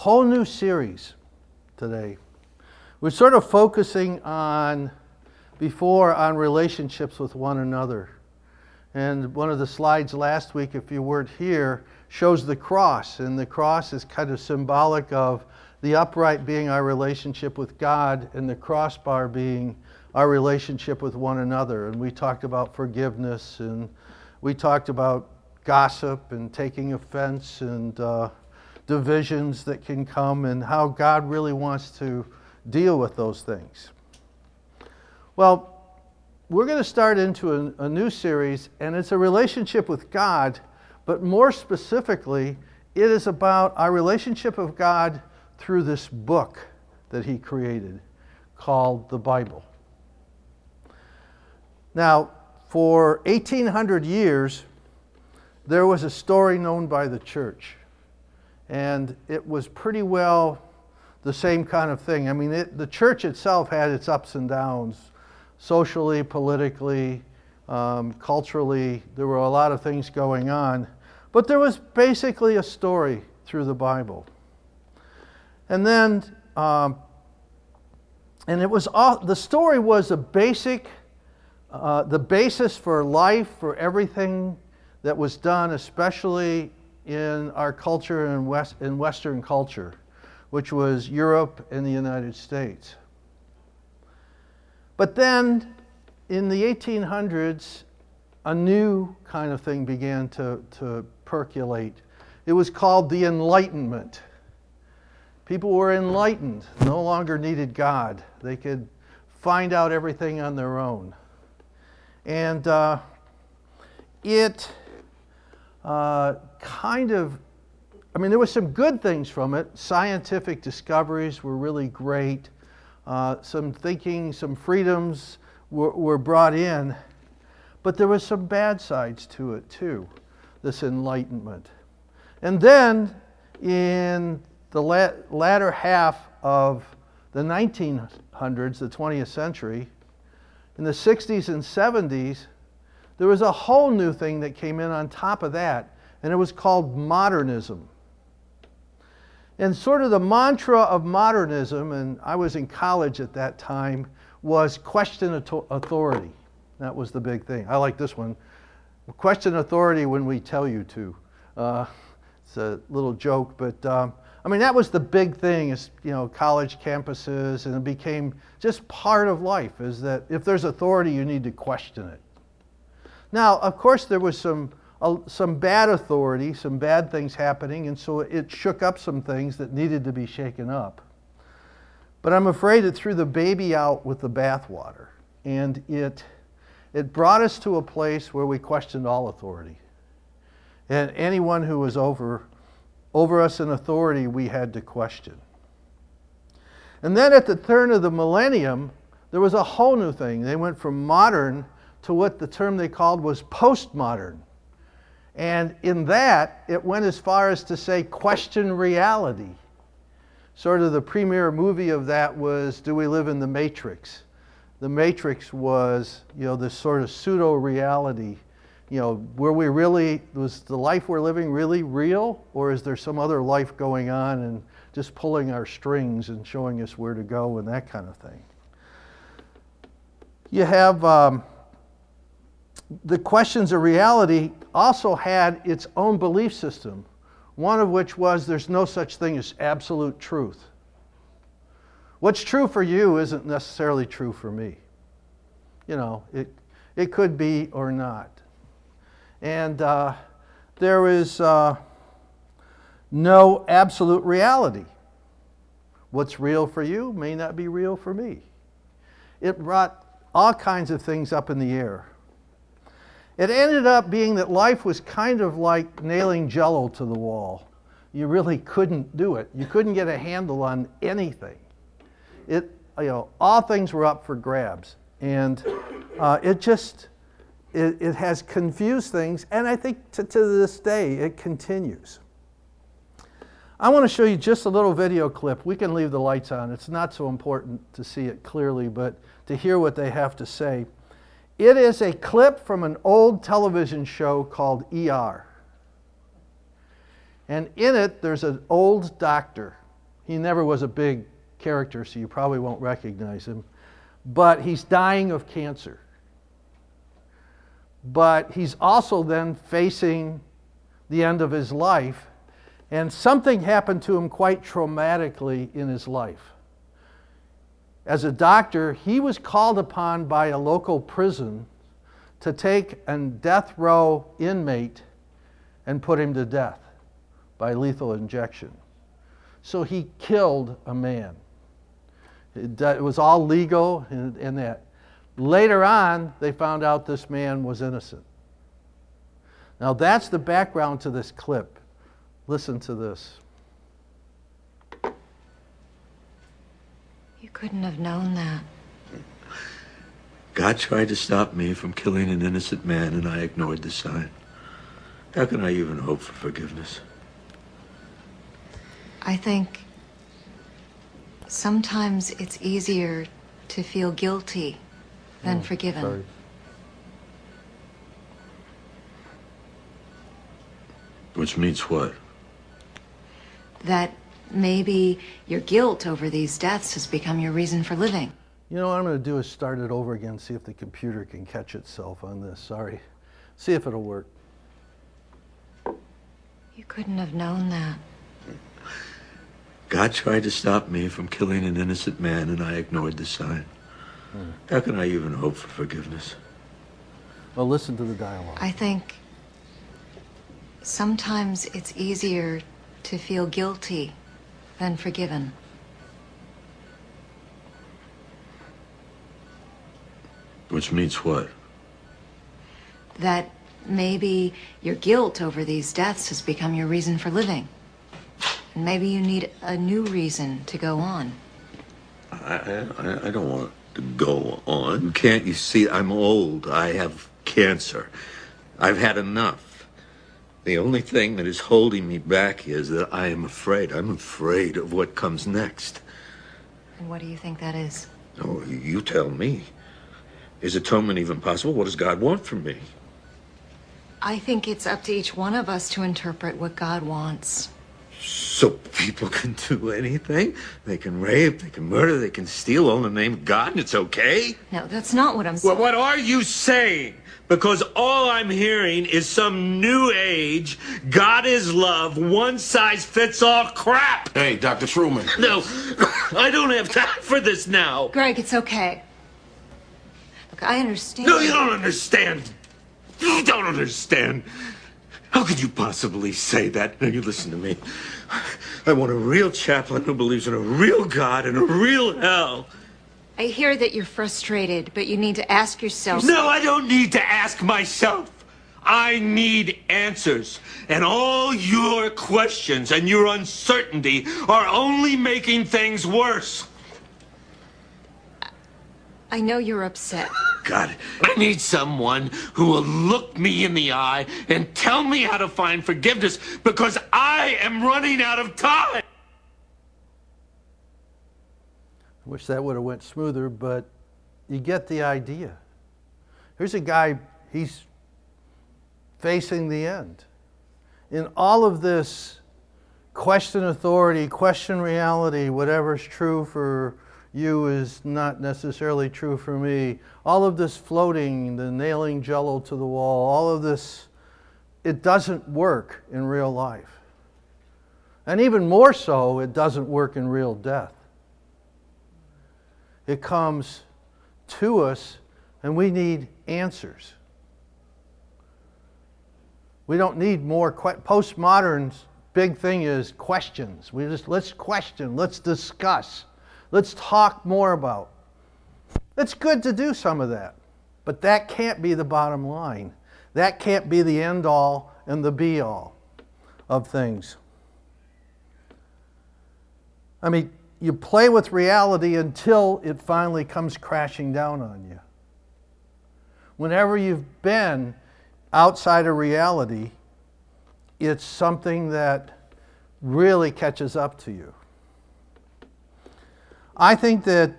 whole new series today. We're sort of focusing on relationships with one another. And one of the slides last week, if you weren't here, shows the cross. And the cross is kind of symbolic of the upright being our relationship with God and the crossbar being our relationship with one another. And we talked about forgiveness, and we talked about gossip and taking offense and divisions that can come, and how God really wants to deal with those things. Well, we're going to start into a new series, and it's a relationship with God, but more specifically, it is about our relationship with God through this book that He created called the Bible. Now, for 1,800 years, there was a story known by the church, and it was pretty well the same kind of thing. I mean, the church itself had its ups and downs. Socially, politically, culturally, there were a lot of things going on. But there was basically a story through the Bible. And then, and it was all, the story was the basis for life, for everything that was done, especially in our culture and in Western culture, which was Europe and the United States. But then, in the 1800s, a new kind of thing began to percolate. It was called the Enlightenment. People were enlightened, no longer needed God. They could find out everything on their own. And it there was some good things from it. Scientific discoveries were really great. Some thinking, some freedoms were brought in, but there was some bad sides to it too, this Enlightenment. And then in the latter half of the 1900s, the 20th century, in the 60s and 70s, there was a whole new thing that came in on top of that, and it was called modernism. And sort of the mantra of modernism, and I was in college at that time, was question authority. That was the big thing. I like this one. Question authority when we tell you to. It's a little joke, but that was the big thing, is, college campuses, and it became just part of life, is that if there's authority, you need to question it. Now, of course, there was some bad authority, some bad things happening, and so it shook up some things that needed to be shaken up. But I'm afraid it threw the baby out with the bathwater, and it brought us to a place where we questioned all authority. And anyone who was over us in authority, we had to question. And then at the turn of the millennium, there was a whole new thing. They went from modern to what the term they called was postmodern. And in that, it went as far as to say, question reality. Sort of the premier movie of that was Do We Live in the Matrix? The Matrix was, this sort of pseudo-reality. Was the life we're living really real? Or is there some other life going on and just pulling our strings and showing us where to go and that kind of thing? You have the questions of reality also had its own belief system, one of which was there's no such thing as absolute truth. What's true for you isn't necessarily true for me. It could be or not. And there is no absolute reality. What's real for you may not be real for me. It brought all kinds of things up in the air. It ended up being that life was kind of like nailing Jell-O to the wall. You really couldn't do it. You couldn't get a handle on anything. All things were up for grabs. And it has confused things, and I think to this day it continues. I want to show you just a little video clip. We can leave the lights on. It's not so important to see it clearly, but to hear what they have to say. It is a clip from an old television show called ER. And in it, there's an old doctor, He never was a big character, so you probably won't recognize him. But he's dying of cancer. But he's also then facing the end of his life, and something happened to him quite traumatically in his life. As a doctor, he was called upon by a local prison to take a death row inmate and put him to death by lethal injection. So he killed a man. It was all legal and that. Later on, they found out this man was innocent. Now that's the background to this clip. Listen to this. You couldn't have known that. God tried to stop me from killing an innocent man, and I ignored the sign. How can I even hope for forgiveness? I think sometimes it's easier to feel guilty than forgiven. Sorry. Which means what? That maybe your guilt over these deaths has become your reason for living. You know what I'm going to do is start it over again, see if the computer can catch itself on this. Sorry. See if it'll work. You couldn't have known that. God tried to stop me from killing an innocent man, and I ignored the sign. How can I even hope for forgiveness? Well, listen to the dialogue. I think sometimes it's easier to feel guilty than forgiven. Which means what? That maybe your guilt over these deaths has become your reason for living. And maybe you need a new reason to go on. I don't want to go on. Can't you see? I'm old. I have cancer. I've had enough. The only thing that is holding me back is that I am afraid. I'm afraid of what comes next. And what do you think that is? Oh, you tell me. Is atonement even possible? What does God want from me? I think it's up to each one of us to interpret what God wants. So people can do anything? They can rape, they can murder, they can steal all in the name of God, and it's okay? No, that's not what I'm saying. Well, what are you saying? Because all I'm hearing is some new age, God is love, one-size-fits-all crap. Hey, Dr. Truman. No, I don't have time for this now. Greg, it's okay. Look, I understand. No, you don't understand. You don't understand. How could you possibly say that? Now, you listen to me. I want a real chaplain who believes in a real God and a real hell. I hear that you're frustrated, but you need to ask yourself... No, I don't need to ask myself. I need answers. And all your questions and your uncertainty are only making things worse. I know you're upset. God, I need someone who will look me in the eye and tell me how to find forgiveness because I am running out of time. I wish that would have went smoother, but you get the idea. Here's a guy, he's facing the end. In all of this, question authority, question reality, whatever's true for you is not necessarily true for me. All of this floating, the nailing Jell-O to the wall, all of this, it doesn't work in real life. And even more so, it doesn't work in real death. It comes to us, and we need answers. We don't need more. Postmodern's big thing is questions. Let's question, let's discuss. Let's talk more about. It's good to do some of that, but that can't be the bottom line. That can't be the end all and the be all of things. I mean, you play with reality until it finally comes crashing down on you. Whenever you've been outside of reality, it's something that really catches up to you. I think that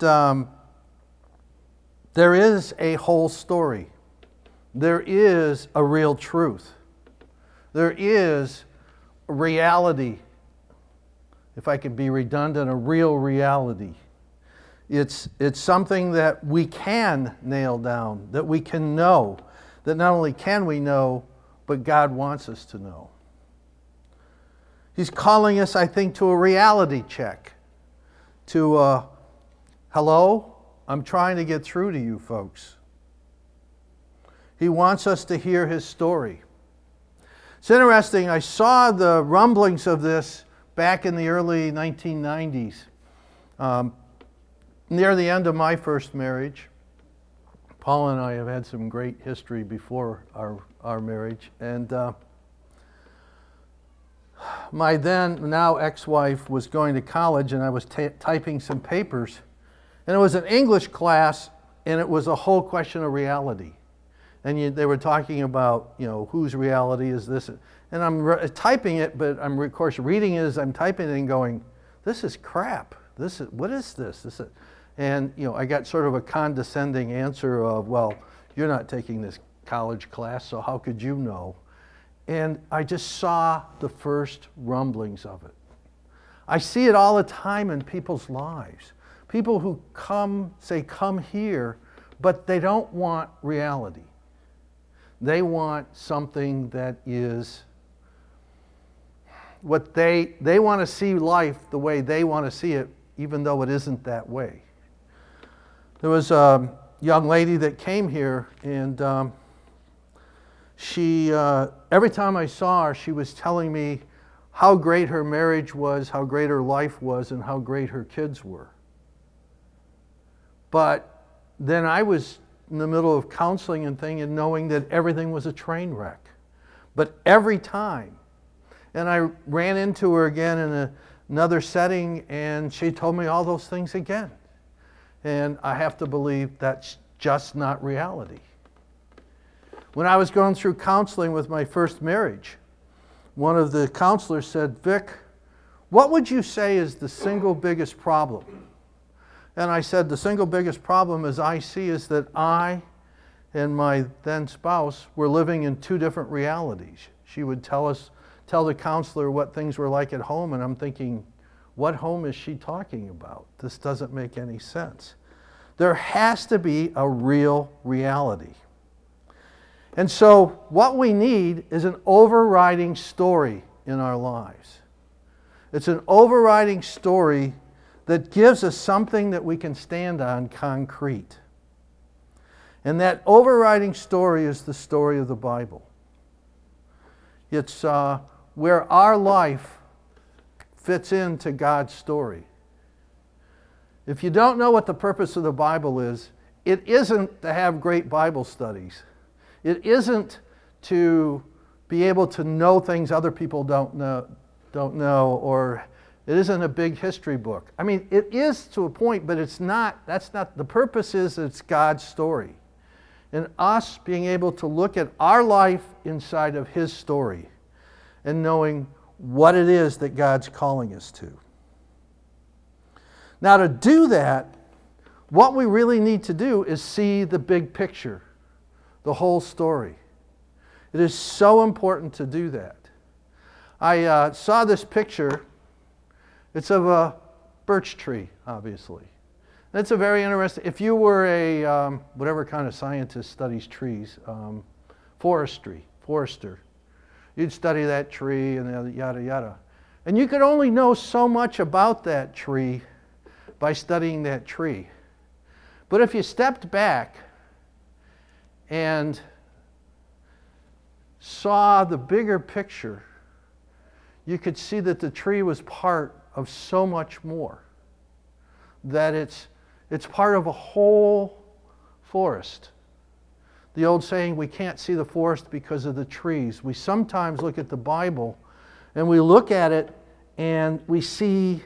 there is a whole story. There is a real truth. There is reality if I can be redundant, a real reality. It's something that we can nail down, that we can know, that not only can we know, but God wants us to know. He's calling us, I think, to a reality check. To, hello, I'm trying to get through to you folks. He wants us to hear his story. It's interesting, I saw the rumblings of this back in the early 1990s, near the end of my first marriage. Paul and I have had some great history before our marriage. And my then, now ex-wife, was going to college, and I was typing some papers. And it was an English class, and it was a whole question of reality. And they were talking about, whose reality is this? And I'm typing it, but I'm, of course, reading it as I'm typing it and going, this is crap. What is this? And, I got sort of a condescending answer of, well, you're not taking this college class, so how could you know? And I just saw the first rumblings of it. I see it all the time in people's lives. People who come here, but they don't want reality. They want something that is what they want to see life the way they want to see it, even though it isn't that way. There was a young lady that came here, and she, every time I saw her, she was telling me how great her marriage was, how great her life was, and how great her kids were. But then I was in the middle of counseling and knowing that everything was a train wreck. But every time, and I ran into her again in another setting, and she told me all those things again. And I have to believe that's just not reality. When I was going through counseling with my first marriage, one of the counselors said, Vic, what would you say is the single biggest problem? And I said, the single biggest problem as I see is that I and my then spouse were living in two different realities. She would tell the counselor what things were like at home, and I'm thinking, what home is she talking about? This doesn't make any sense. There has to be a real reality. And so what we need is an overriding story in our lives. It's an overriding story that gives us something that we can stand on concrete. And that overriding story is the story of the Bible. It's where our life fits into God's story. If you don't know what the purpose of the Bible is, it isn't to have great Bible studies. It isn't to be able to know things other people don't know, or it isn't a big history book. I mean, it is to a point, but it's not. That's not the purpose. Is it's God's story, and us being able to look at our life inside of His story, and knowing what it is that God's calling us to. Now, to do that, what we really need to do is see the big picture, the whole story. It is so important to do that. I saw this picture. It's of a birch tree, obviously. That's a very interesting, if you were a, whatever kind of scientist studies trees, forester, you'd study that tree and yada, yada. And you could only know so much about that tree by studying that tree. But if you stepped back and saw the bigger picture, you could see that the tree was part of so much more. That it's part of a whole forest. The old saying, we can't see the forest because of the trees. We sometimes look at the Bible and we look at it and we see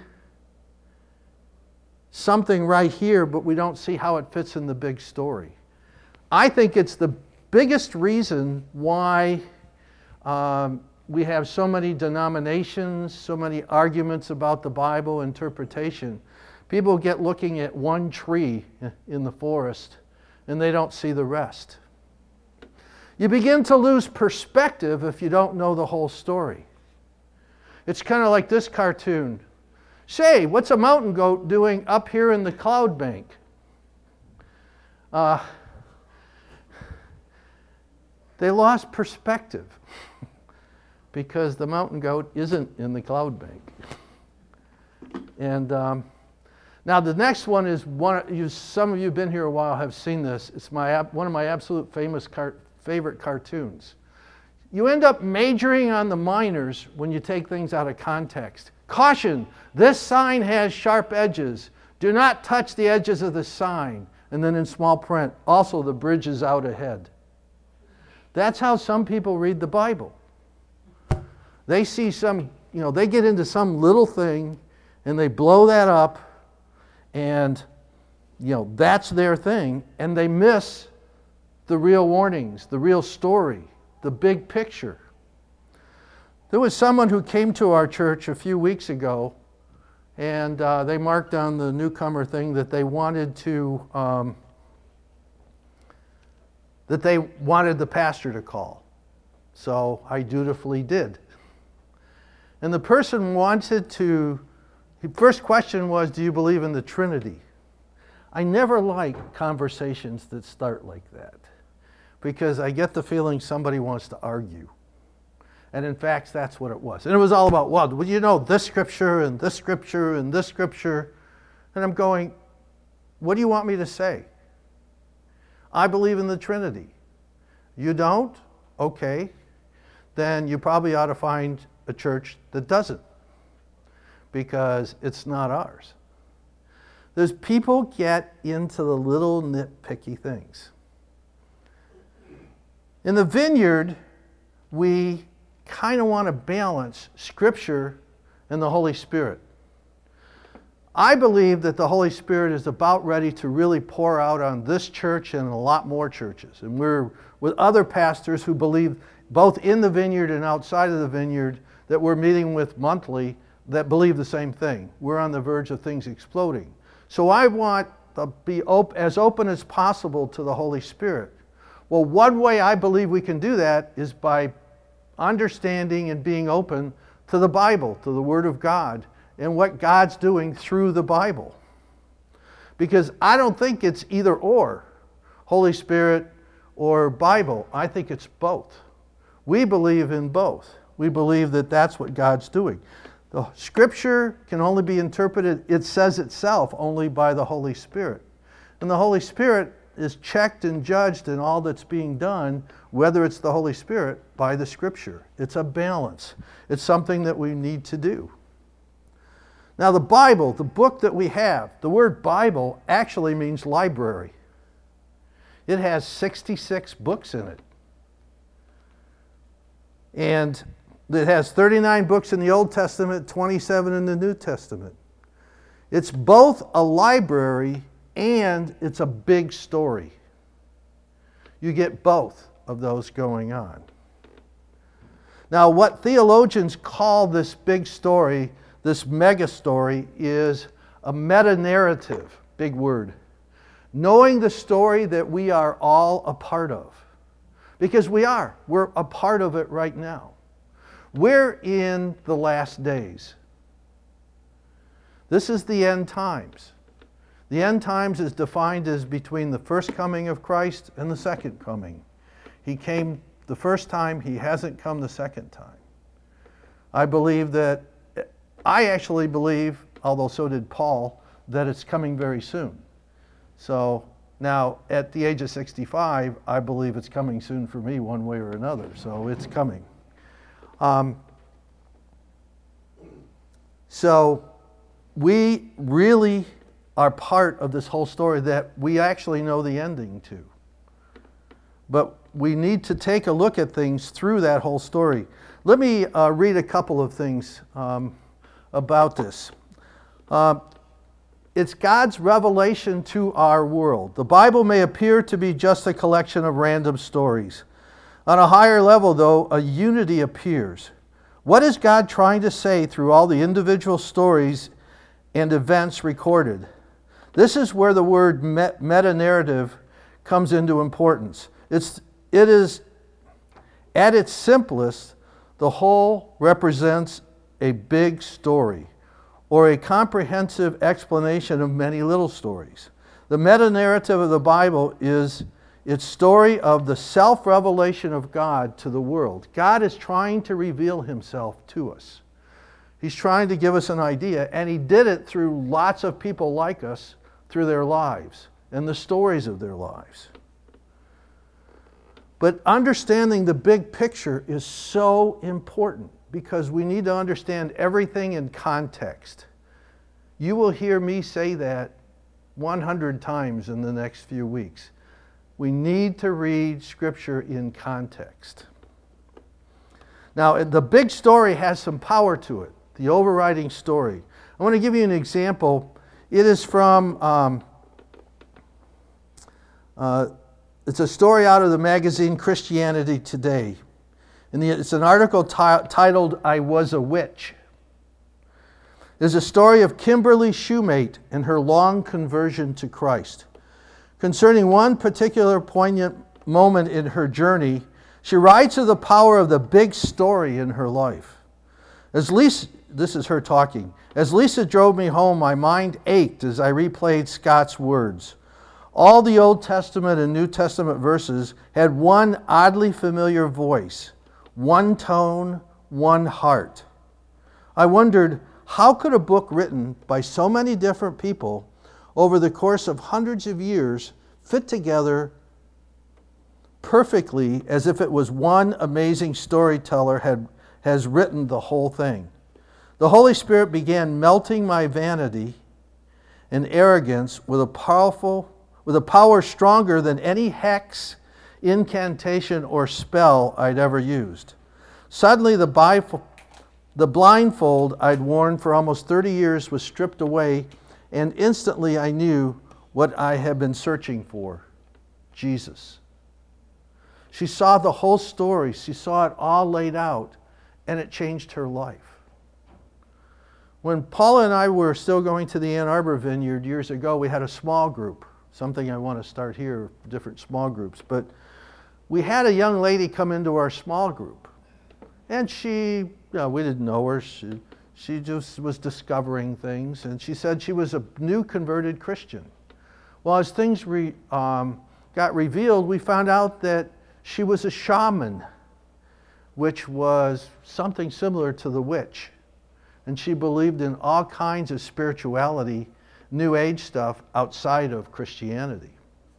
something right here, but we don't see how it fits in the big story. I think it's the biggest reason why we have so many denominations, so many arguments about the Bible interpretation. People get looking at one tree in the forest and they don't see the rest. You begin to lose perspective if you don't know the whole story. It's kind of like this cartoon. Say, what's a mountain goat doing up here in the cloud bank? They lost perspective because the mountain goat isn't in the cloud bank. And now the next one is some of you have been here a while have seen this. It's one of my absolute favorite cartoons. You end up majoring on the minors when you take things out of context. Caution, this sign has sharp edges. Do not touch the edges of the sign. And then in small print, also the bridge is out ahead. That's how some people read the Bible. They see they get into some little thing and they blow that up and, that's their thing. And they miss the real warnings, the real story, the big picture. There was someone who came to our church a few weeks ago, and they marked on the newcomer thing that they wanted the pastor to call. So I dutifully did. And the person first question was, do you believe in the Trinity? I never like conversations that start like that, because I get the feeling somebody wants to argue. And in fact, that's what it was. And it was all about, this scripture and this scripture and this scripture. And I'm going, what do you want me to say? I believe in the Trinity. You don't? Okay. Then you probably ought to find a church that doesn't, because it's not ours. There's people get into the little nitpicky things. In the Vineyard, we kind of want to balance Scripture and the Holy Spirit. I believe that the Holy Spirit is about ready to really pour out on this church and a lot more churches. And we're with other pastors who believe both in the Vineyard and outside of the Vineyard that we're meeting with monthly that believe the same thing. We're on the verge of things exploding. So I want to be as open as possible to the Holy Spirit. Well, one way I believe we can do that is by understanding and being open to the Bible, to the Word of God, and what God's doing through the Bible. Because I don't think it's either or, Holy Spirit or Bible. I think it's both. We believe in both. We believe that that's what God's doing. The Scripture can only be interpreted, it says itself, only by the Holy Spirit. And the Holy Spirit is checked and judged in all that's being done, whether it's the Holy Spirit, by the Scripture. It's a balance. It's something that we need to do. Now the Bible, the book that we have, the word Bible actually means library. It has 66 books in it. And it has 39 books in the Old Testament, 27 in the New Testament. It's both a library and it's a big story. You get both of those going on. Now, what theologians call this big story, this mega story, is a meta-narrative, big word. Knowing the story that we are all a part of. Because we're a part of it right now. We're in the last days. This is the end times. The end times is defined as between the first coming of Christ and the second coming. He came the first time, he hasn't come the second time. I actually believe, although so did Paul, that it's coming very soon. So now, at the age of 65, I believe it's coming soon for me one way or another, so it's coming. So we really are part of this whole story that we actually know the ending to. But we need to take a look at things through that whole story. Let me read a couple of things about this. It's God's revelation to our world. The Bible may appear to be just a collection of random stories. On a higher level, though, a unity appears. What is God trying to say through all the individual stories and events recorded? This is where the word meta-narrative comes into importance. It is, at its simplest, the whole represents a big story, or a comprehensive explanation of many little stories. The meta-narrative of the Bible is its story of the self-revelation of God to the world. God is trying to reveal himself to us. He's trying to give us an idea, and he did it through lots of people like us, through their lives and the stories of their lives. But understanding the big picture is so important because we need to understand everything in context. You will hear me say that 100 times in the next few weeks. We need to read Scripture in context. Now, the big story has some power to it, the overriding story. I want to give you an example. It is from, it's a story out of the magazine Christianity Today. It's an article titled, "I Was a Witch." It's a story of Kimberly Shoemate and her long conversion to Christ. Concerning one particular poignant moment in her journey, she writes of the power of the big story in her life. This is her talking. As Lisa drove me home, my mind ached as I replayed Scott's words. All the Old Testament and New Testament verses had one oddly familiar voice, one tone, one heart. I wondered, how could a book written by so many different people over the course of hundreds of years fit together perfectly as if it was one amazing storyteller has written the whole thing? The Holy Spirit began melting my vanity and arrogance with a power stronger than any hex, incantation, or spell I'd ever used. Suddenly, the blindfold I'd worn for almost 30 years was stripped away, and instantly I knew what I had been searching for: Jesus. She saw the whole story. She saw it all laid out, and it changed her life. When Paula and I were still going to the Ann Arbor Vineyard years ago, we had a small group, something I want to start here, different small groups. But we had a young lady come into our small group, and we didn't know her. She just was discovering things, and she said she was a new converted Christian. Well, as things got revealed, we found out that she was a shaman, which was something similar to the witch. And she believed in all kinds of spirituality, New Age stuff outside of Christianity.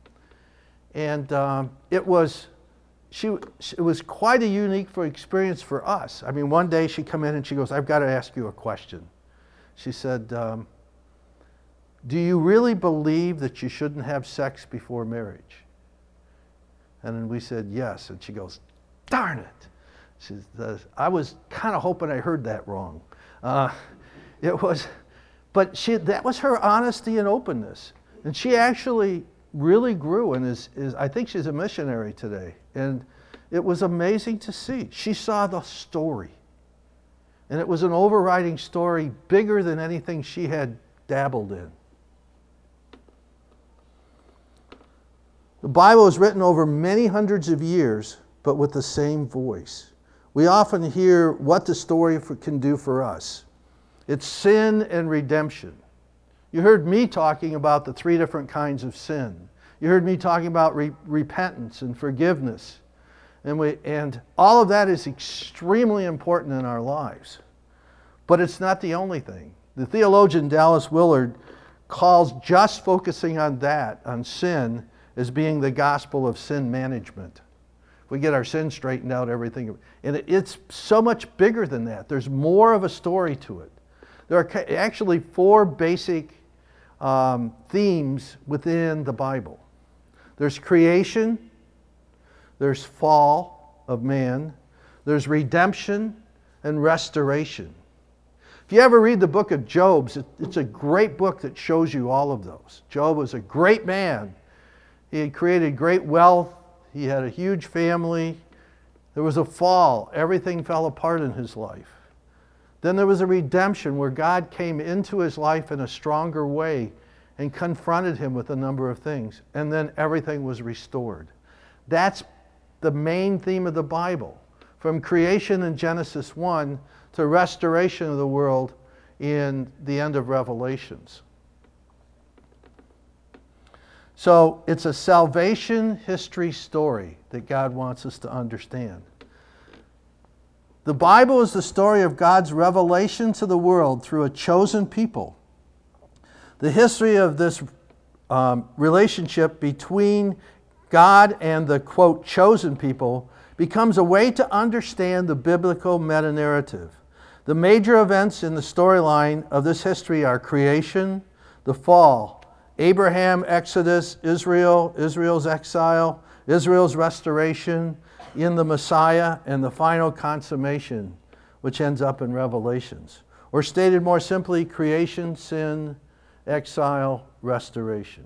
And it was quite a unique experience for us. I mean, one day she come in and she goes, "I've got to ask you a question." She said, "Do you really believe that you shouldn't have sex before marriage?" And then we said, "Yes." And she goes, "Darn it." She says, "I was kind of hoping I heard that wrong." That was her honesty and openness. And she actually really grew and I think she's a missionary today. And it was amazing to see. She saw the story. And it was an overriding story bigger than anything she had dabbled in. The Bible is written over many hundreds of years, but with the same voice. We often hear what the story can do for us. It's sin and redemption. You heard me talking about the 3 different kinds of sin. You heard me talking about repentance and forgiveness. And all of that is extremely important in our lives. But it's not the only thing. The theologian Dallas Willard calls just focusing on that, on sin, as being the gospel of sin management. If we get our sin straightened out, everything. And it's so much bigger than that. There's more of a story to it. There are actually 4 basic themes within the Bible. There's creation, there's fall of man, there's redemption, and restoration. If you ever read the book of Job, it's a great book that shows you all of those. Job was a great man. He had created great wealth. He had a huge family. There was a fall. Everything fell apart in his life. Then there was a redemption where God came into his life in a stronger way and confronted him with a number of things. And then everything was restored. That's the main theme of the Bible. From creation in Genesis 1 to restoration of the world in the end of Revelations. So it's a salvation history story that God wants us to understand. The Bible is the story of God's revelation to the world through a chosen people. The history of this relationship between God and the, quote, chosen people becomes a way to understand the biblical meta-narrative. The major events in the storyline of this history are creation, the fall, Abraham, Exodus, Israel's exile, Israel's restoration in the Messiah, and the final consummation, which ends up in Revelations. Or stated more simply, creation, sin, exile, restoration.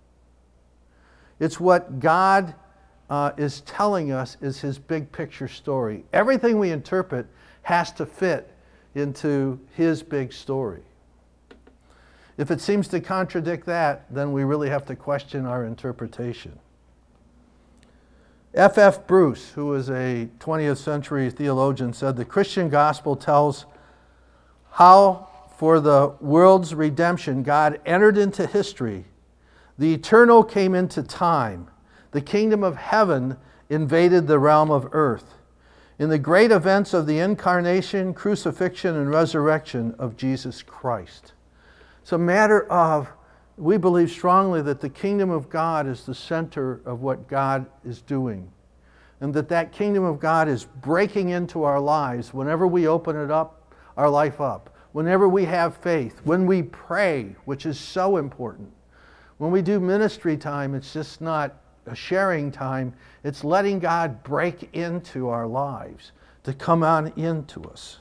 It's what God is telling us is his big picture story. Everything we interpret has to fit into his big story. If it seems to contradict that, then we really have to question our interpretation. F.F. Bruce, who was a 20th century theologian, said the Christian gospel tells how for the world's redemption God entered into history. The eternal came into time. The kingdom of heaven invaded the realm of earth. In the great events of the incarnation, crucifixion, and resurrection of Jesus Christ. It's a matter of, we believe strongly that the kingdom of God is the center of what God is doing. And that kingdom of God is breaking into our lives whenever we open it up, our life up. Whenever we have faith. When we pray, which is so important. When we do ministry time, it's just not a sharing time. It's letting God break into our lives, to come on into us.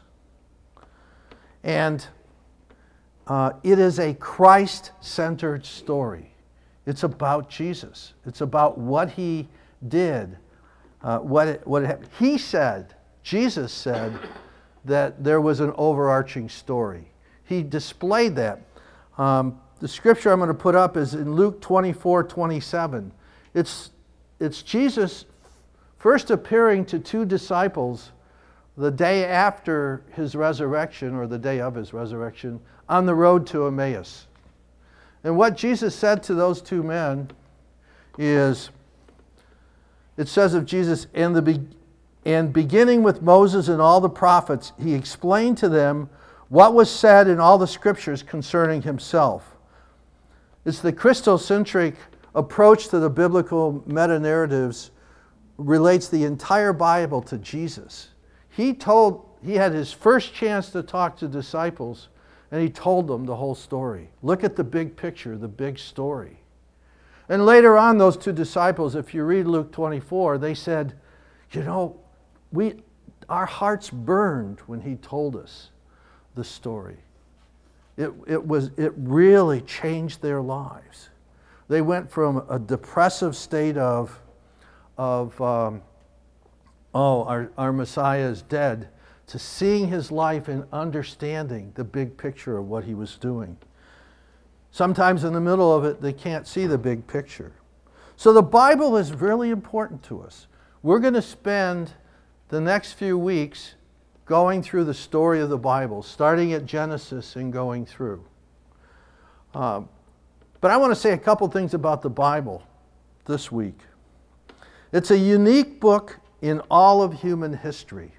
And it is a Christ-centered story. It's about Jesus. It's about what he did, what happened. He said, Jesus said, that there was an overarching story. He displayed that. The scripture I'm going to put up is in Luke 24:27. It's Jesus first appearing to two disciples the day after his resurrection, or the day of his resurrection, on the road to Emmaus. And what Jesus said to those two men is, it says of Jesus, and beginning with Moses and all the prophets, he explained to them what was said in all the scriptures concerning himself. It's the Christocentric approach to the biblical meta-narratives relates the entire Bible to Jesus. He had his first chance to talk to disciples, and he told them the whole story. Look at the big picture, the big story. And later on, those two disciples, if you read Luke 24, they said, you know, our hearts burned when he told us the story. It really changed their lives. They went from a depressive state of our Messiah is dead, to seeing his life and understanding the big picture of what he was doing. Sometimes in the middle of it, they can't see the big picture. So the Bible is really important to us. We're going to spend the next few weeks going through the story of the Bible, starting at Genesis and going through. But I want to say a couple things about the Bible this week. It's a unique book in all of human history.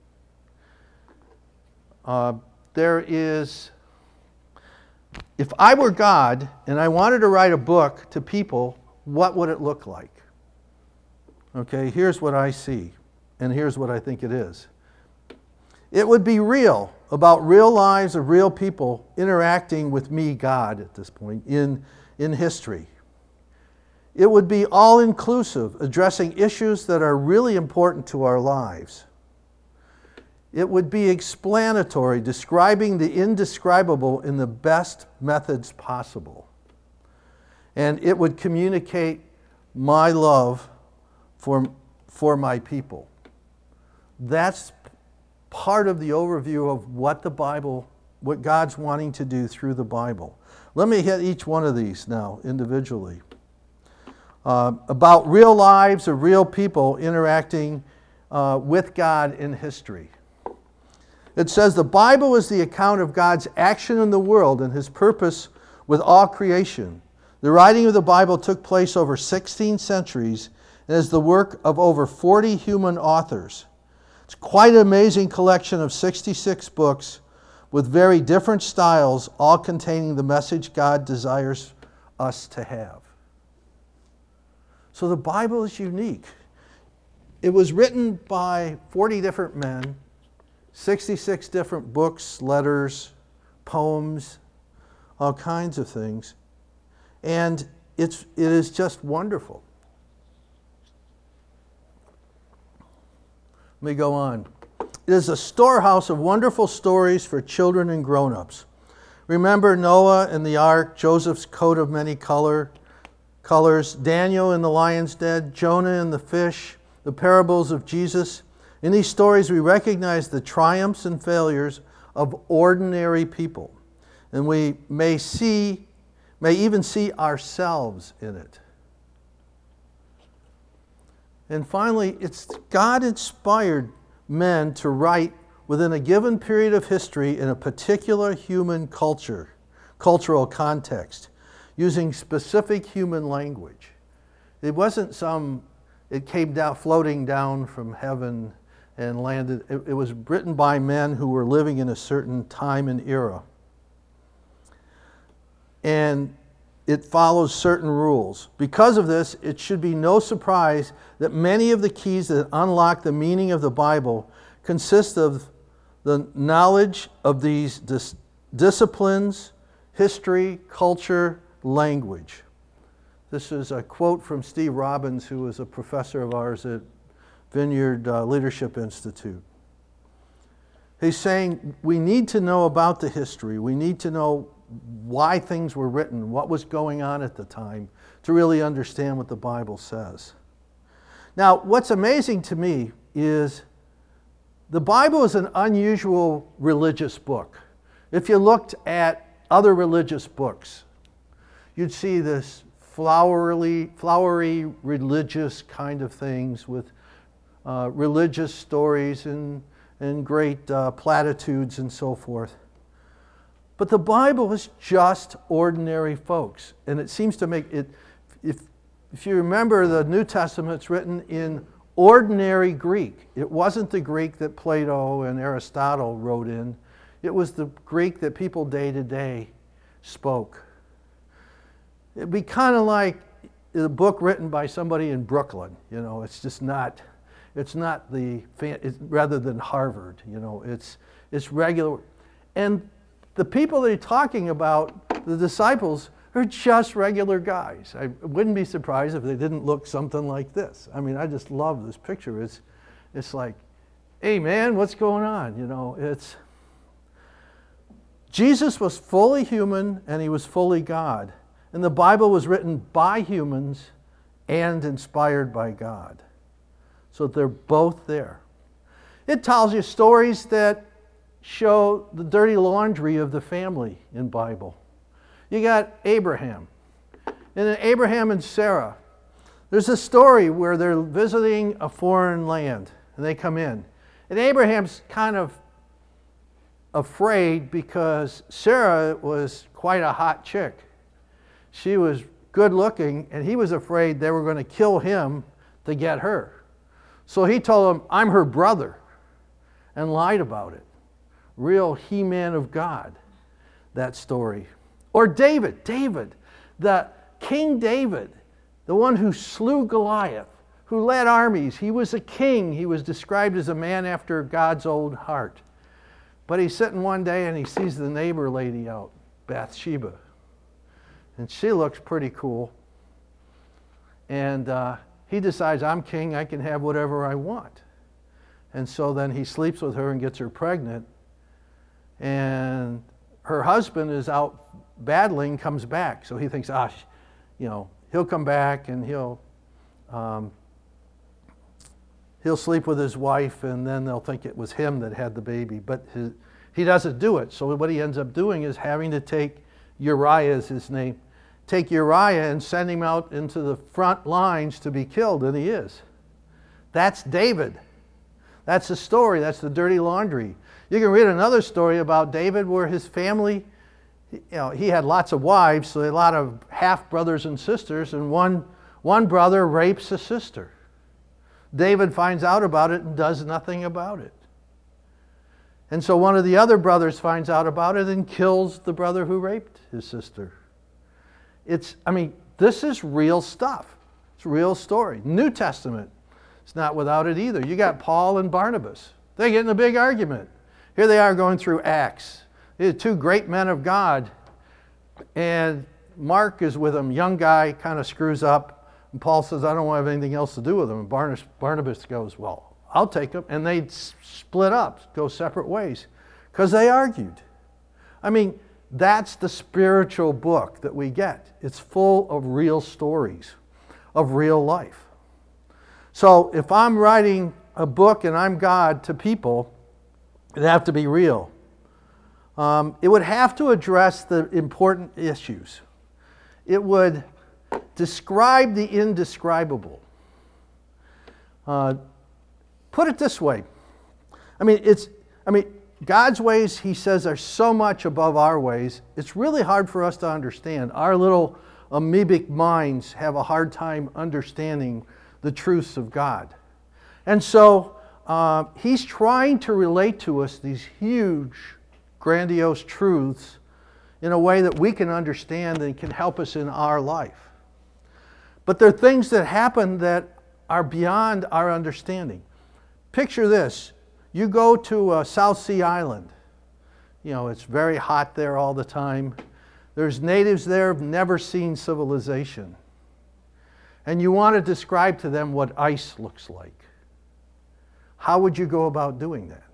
If I were God and I wanted to write a book to people, what would it look like? Okay, here's what I see, and here's what I think it is. It would be real, about real lives of real people interacting with me, God, at this point, in history. It would be all-inclusive, addressing issues that are really important to our lives. It would be explanatory, describing the indescribable in the best methods possible. And it would communicate my love for my people. That's part of the overview of what the Bible, what God's wanting to do through the Bible. Let me hit each one of these now individually. About real lives of real people interacting with God in history. It says the Bible is the account of God's action in the world and his purpose with all creation. The writing of the Bible took place over 16 centuries and is the work of over 40 human authors. It's quite an amazing collection of 66 books with very different styles, all containing the message God desires us to have. So the Bible is unique. It was written by 40 different men, 66 different books, letters, poems, all kinds of things. And it is just wonderful. Let me go on. It is a storehouse of wonderful stories for children and grown-ups. Remember Noah and the ark, Joseph's coat of many colors, Daniel in the lion's den, Jonah and the fish, the parables of Jesus. In these stories, we recognize the triumphs and failures of ordinary people. And we may even see ourselves in it. And finally, it's God-inspired men to write within a given period of history in a particular human cultural context, using specific human language. It wasn't it came down, floating down from heaven and landed. It was written by men who were living in a certain time and era. And it follows certain rules. Because of this, it should be no surprise that many of the keys that unlock the meaning of the Bible consist of the knowledge of these disciplines: history, culture, language. This is a quote from Steve Robbins, who was a professor of ours at Vineyard Leadership Institute. He's saying we need to know about the history. We need to know why things were written, what was going on at the time, to really understand what the Bible says. Now, what's amazing to me is the Bible is an unusual religious book. If you looked at other religious books, you'd see this flowery religious kind of things with religious stories and great platitudes and so forth. But the Bible is just ordinary folks. And it seems to make it, if you remember, the New Testament's written in ordinary Greek. It wasn't the Greek that Plato and Aristotle wrote in. It was the Greek that people day to day spoke. It'd be kind of like a book written by somebody in Brooklyn. You know, it's just not, rather than Harvard, you know, it's regular. And the people that he's talking about, the disciples, are just regular guys. I wouldn't be surprised if they didn't look something like this. I mean, I just love this picture. It's like, hey man, what's going on? You know, Jesus was fully human and he was fully God. And the Bible was written by humans and inspired by God. So they're both there. It tells you stories that show the dirty laundry of the family in Bible. You got Abraham. And then Abraham and Sarah. There's a story where they're visiting a foreign land and they come in. And Abraham's kind of afraid because Sarah was quite a hot chick. She was good looking and he was afraid they were going to kill him to get her. So he told them, I'm her brother, and lied about it. Real He-Man of God, that story. Or David, the King David, the one who slew Goliath, who led armies. He was a king. He was described as a man after God's own heart. But he's sitting one day and he sees the neighbor lady out, Bathsheba. And she looks pretty cool. And he decides, I'm king, I can have whatever I want. And so then he sleeps with her and gets her pregnant. And her husband is out battling, comes back. So he thinks, he'll come back and he'll sleep with his wife, and then they'll think it was him that had the baby. But he doesn't do it. So what he ends up doing is having to take Uriah, is his name, take Uriah and send him out into the front lines to be killed, and he is. That's David. That's the story. That's the dirty laundry. You can read another story about David where his family, he had lots of wives, so a lot of half brothers and sisters, and one brother rapes a sister. David finds out about it and does nothing about it. And so one of the other brothers finds out about it and kills the brother who raped his sister. This is real stuff. It's a real story. New Testament, it's not without it either. You got Paul and Barnabas. They get in a big argument. Here they are going through Acts. They're two great men of God. And Mark is with them, young guy, kind of screws up. And Paul says, I don't want to have anything else to do with him. And Barnabas goes, well, I'll take him. And they split up, go separate ways, because they argued. That's the spiritual book that we get. It's full of real stories of real life. So if I'm writing a book and I'm God to people, it'd have to be real. It would have to address the important issues. It would describe the indescribable. Put it this way. God's ways, he says, are so much above our ways, it's really hard for us to understand. Our little amoebic minds have a hard time understanding the truths of God. And so he's trying to relate to us these huge, grandiose truths in a way that we can understand and can help us in our life. But there are things that happen that are beyond our understanding. Picture this. You go to South Sea Island. It's very hot there all the time. There's natives there who've never seen civilization. And you want to describe to them what ice looks like. How would you go about doing that?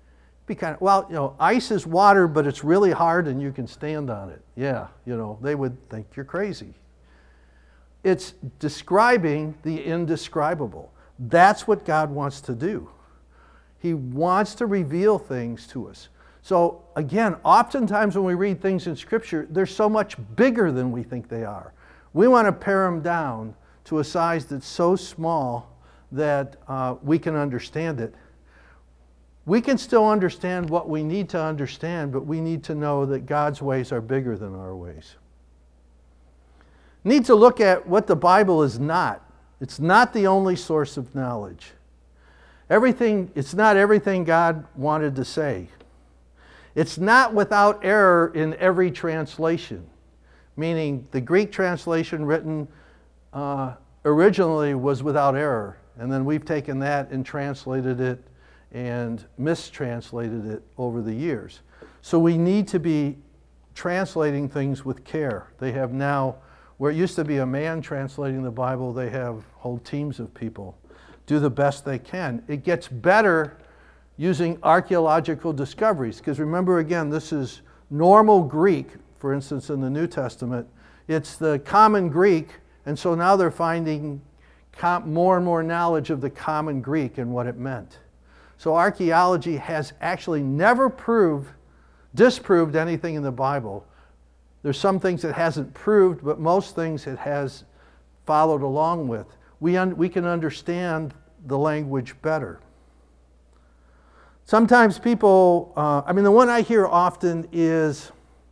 Ice is water, but it's really hard and you can stand on it. Yeah, they would think you're crazy. It's describing the indescribable. That's what God wants to do. He wants to reveal things to us. So again, oftentimes when we read things in Scripture, they're so much bigger than we think they are. We want to pare them down to a size that's so small that we can understand it. We can still understand what we need to understand, but we need to know that God's ways are bigger than our ways. Need to look at what the Bible is not. It's not the only source of knowledge. It's not everything God wanted to say. It's not without error in every translation, meaning the Greek translation written originally was without error, and then we've taken that and translated it and mistranslated it over the years. So we need to be translating things with care. They have now, where it used to be a man translating the Bible, they have whole teams of people do the best they can. It gets better using archaeological discoveries, because remember again, this is normal Greek, for instance in the New Testament. It's the common Greek, and so now they're finding more and more knowledge of the common Greek and what it meant. So archaeology has actually never disproved anything in the Bible. There's some things it hasn't proved, but most things it has followed along with. We can understand the language better. Sometimes people, the one I hear often is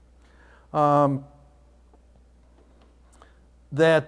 that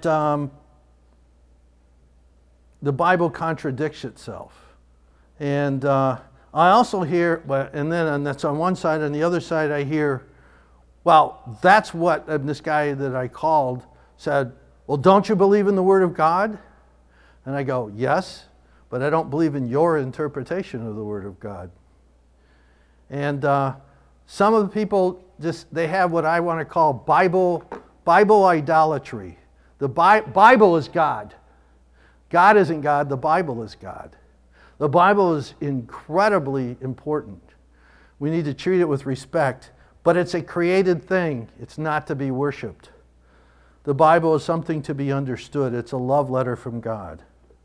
the Bible contradicts itself. And I also hear, and that's on one side, on the other side I hear, well, that's what this guy that I called said, well, don't you believe in the Word of God? And I go, yes, but I don't believe in your interpretation of the Word of God. And some of the people they have what I want to call Bible idolatry. The Bible is God. God isn't God, the Bible is God. The Bible is incredibly important. We need to treat it with respect, but it's a created thing. It's not to be worshipped. The Bible is something to be understood. It's a love letter from God.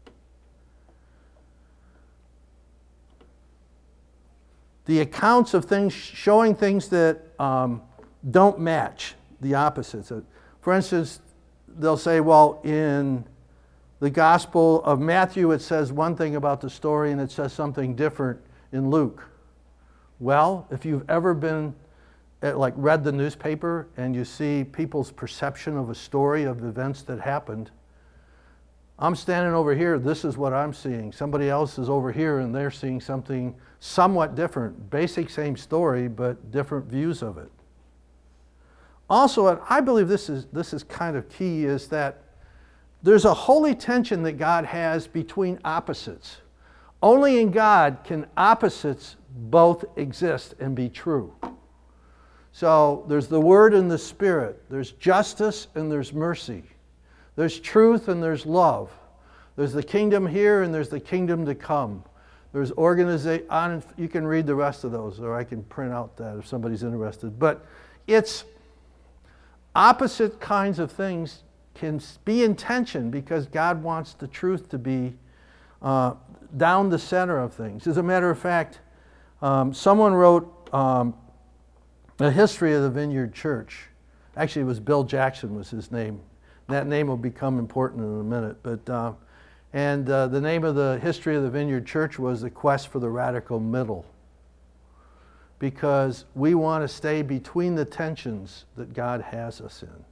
The accounts of things, showing things that don't match, the opposites. For instance, they'll say, well, in the Gospel of Matthew, it says one thing about the story and it says something different in Luke. Well, if you've ever been, read the newspaper and you see people's perception of a story of events that happened, I'm standing over here, this is what I'm seeing. Somebody else is over here and they're seeing something somewhat different. Basic same story, but different views of it. Also, and I believe this is kind of key, is that there's a holy tension that God has between opposites. Only in God can opposites both exist and be true. So there's the Word and the Spirit. There's justice and there's mercy. There's truth and there's love. There's the kingdom here and there's the kingdom to come. There's organization. You can read the rest of those, or I can print out that if somebody's interested. But it's opposite kinds of things can be in tension because God wants the truth to be down the center of things. As a matter of fact, someone wrote a history of the Vineyard Church. Actually, it was Bill Jackson was his name. That name will become important in a minute. But the name of the history of the Vineyard Church was The Quest for the Radical Middle. Because we want to stay between the tensions that God has us in.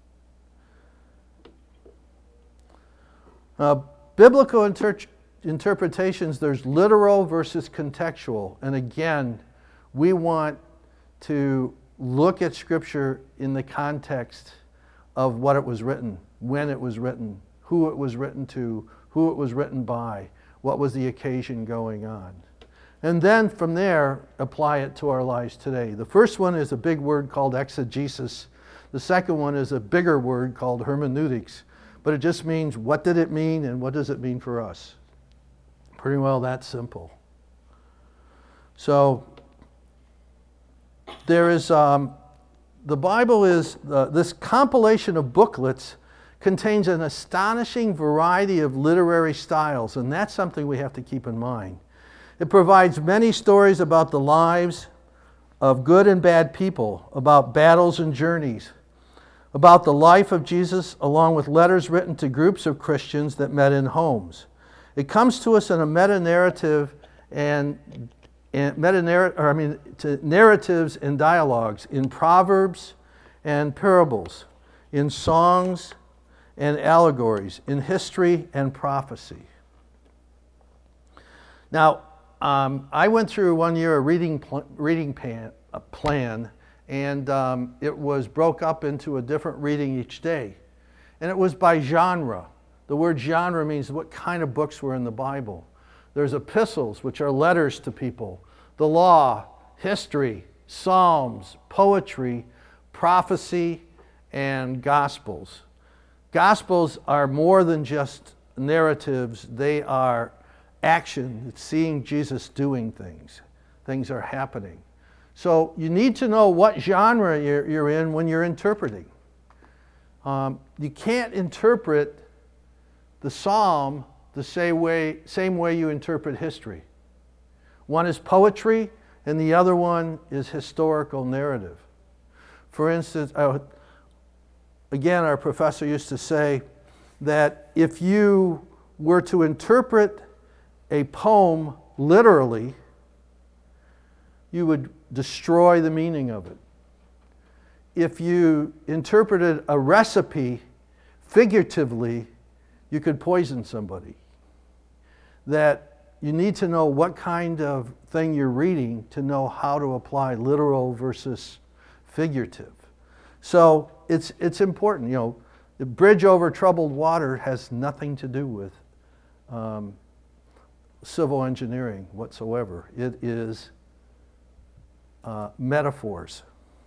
Biblical interpretations, there's literal versus contextual. And again, we want to look at Scripture in the context of what it was written, when it was written, who it was written to, who it was written by, what was the occasion going on. And then from there, apply it to our lives today. The first one is a big word called exegesis. The second one is a bigger word called hermeneutics. But it just means, what did it mean and what does it mean for us? Pretty well that simple. So there is, the Bible is, this compilation of booklets contains an astonishing variety of literary styles, and that's something we have to keep in mind. It provides many stories about the lives of good and bad people, about battles and journeys, about the life of Jesus, along with letters written to groups of Christians that met in homes. It comes to us in a meta-narrative to narratives and dialogues, in proverbs and parables, in songs and allegories, in history and prophecy. Now, I went through one year a reading plan, and it was broke up into a different reading each day. And it was by genre. The word genre means what kind of books were in the Bible. There's epistles, which are letters to people, the law, history, psalms, poetry, prophecy, and gospels. Gospels are more than just narratives. They are action. It's seeing Jesus doing things. Things are happening. So you need to know what genre you're in when you're interpreting. You can't interpret the psalm the same way you interpret history. One is poetry, and the other one is historical narrative. For instance, again, our professor used to say that if you were to interpret a poem literally, you would destroy the meaning of it. If you interpreted a recipe figuratively, you could poison somebody. That you need to know what kind of thing you're reading to know how to apply literal versus figurative. So it's important. You know, the bridge over troubled water has nothing to do with civil engineering whatsoever. It is metaphors.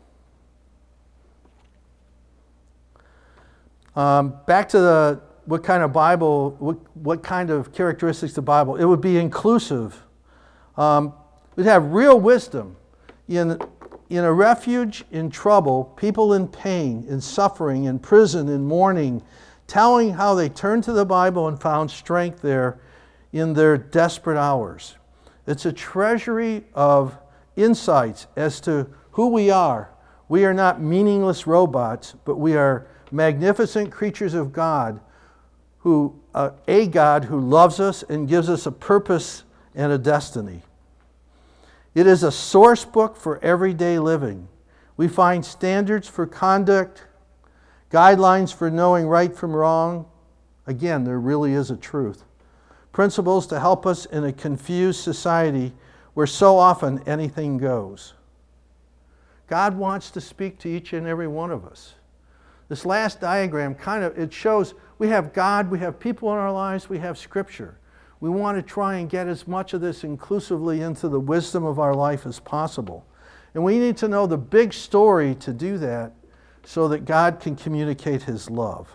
Back to what kind of Bible, what kind of characteristics of the Bible. It would be inclusive. We'd have real wisdom. In a refuge, in trouble, people in pain, in suffering, in prison, in mourning, telling how they turned to the Bible and found strength there in their desperate hours. It's a treasury of insights as to who we are. We are not meaningless robots, but we are magnificent creatures of God a God who loves us and gives us a purpose and a destiny. It is a source book for everyday living. We find standards for conduct, guidelines for knowing right from wrong. Again, there really is a truth. Principles to help us in a confused society where so often anything goes. God wants to speak to each and every one of us. This last diagram it shows we have God, we have people in our lives, we have Scripture. We want to try and get as much of this inclusively into the wisdom of our life as possible. And we need to know the big story to do that so that God can communicate His love.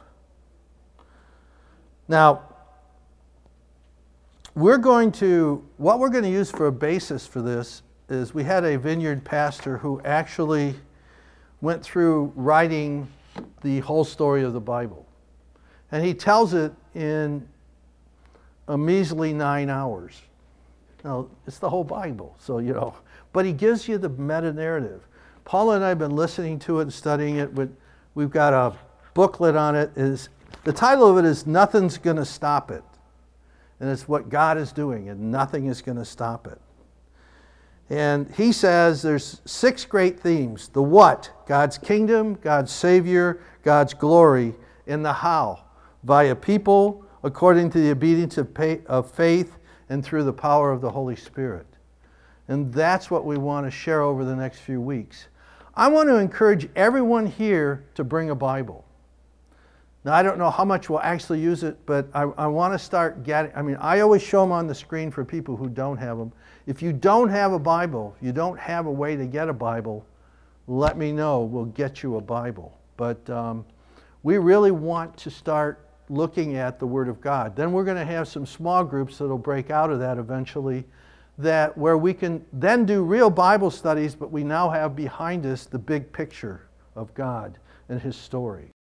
Now, what we're going to use for a basis for this is we had a vineyard pastor who actually went through writing the whole story of the Bible. And he tells it in a measly 9 hours. Now, it's the whole Bible, so but he gives you the meta-narrative. Paula and I have been listening to it and studying it. We've got a booklet on it. The title of it is Nothing's Gonna Stop It. And it's what God is doing, and nothing is going to stop it. And he says there's 6 great themes. The what, God's kingdom, God's Savior, God's glory, and the how, via people, according to the obedience of faith, and through the power of the Holy Spirit. And that's what we want to share over the next few weeks. I want to encourage everyone here to bring a Bible. Now, I don't know how much we'll actually use it, but I want to start getting, I always show them on the screen for people who don't have them. If you don't have a Bible, you don't have a way to get a Bible, let me know. We'll get you a Bible. But we really want to start looking at the Word of God. Then we're going to have some small groups that'll break out of that eventually, where we can then do real Bible studies, but we now have behind us the big picture of God and His story.